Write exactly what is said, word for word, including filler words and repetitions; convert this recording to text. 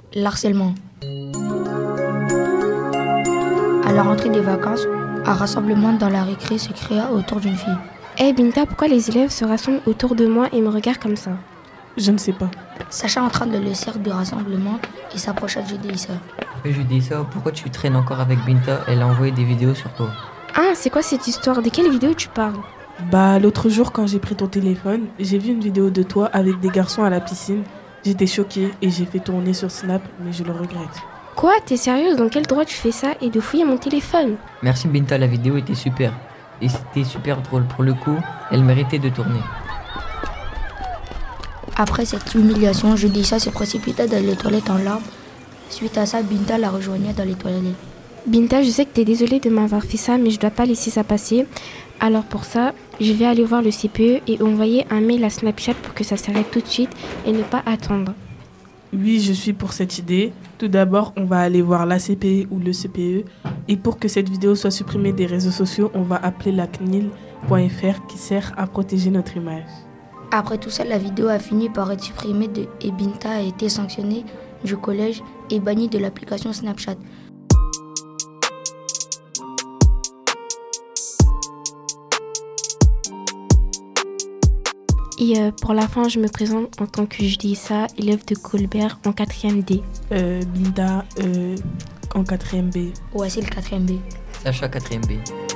L'harcèlement. À la rentrée des vacances, un rassemblement dans la récré se créa autour d'une fille. Hé hey Binta, pourquoi les élèves se rassemblent autour de moi et me regardent comme ça? Je ne sais pas. Sacha entra dans le cercle de rassemblement et s'approcha de Judéissa. Mais Judéissa, pourquoi tu traînes encore avec Binta? Elle a envoyé des vidéos sur toi. Ah, c'est quoi cette histoire? De quelle vidéo tu parles? Bah, l'autre jour, quand j'ai pris ton téléphone, j'ai vu une vidéo de toi avec des garçons à la piscine. J'étais choquée et j'ai fait tourner sur Snap, mais je le regrette. Quoi? T'es sérieuse? Dans quel droit tu fais ça et de fouiller mon téléphone? Merci Binta, la vidéo était super. Et c'était super drôle. Pour le coup, elle méritait de tourner. Après cette humiliation, Judéissa se précipita dans les toilettes en larmes. Suite à ça, Binta la rejoignait dans les toilettes. Binta, je sais que t'es désolée de m'avoir fait ça, mais je dois pas laisser ça passer. Alors pour ça, je vais aller voir le C P E et envoyer un mail à Snapchat pour que ça s'arrête tout de suite et ne pas attendre. Oui, je suis pour cette idée. Tout d'abord, on va aller voir l'A C P E ou le C P E. Et pour que cette vidéo soit supprimée des réseaux sociaux, on va appeler la C N I L point F R qui sert à protéger notre image. Après tout ça, la vidéo a fini par être supprimée de... et Binta a été sanctionnée du collège et bannie de l'application Snapchat. Et euh, pour la fin, je me présente en tant que Judéissa, élève de Colbert en quatrième D. Euh, Binta, euh, en quatrième B. Ouais, c'est le quatrième B. Sacha, quatrième B.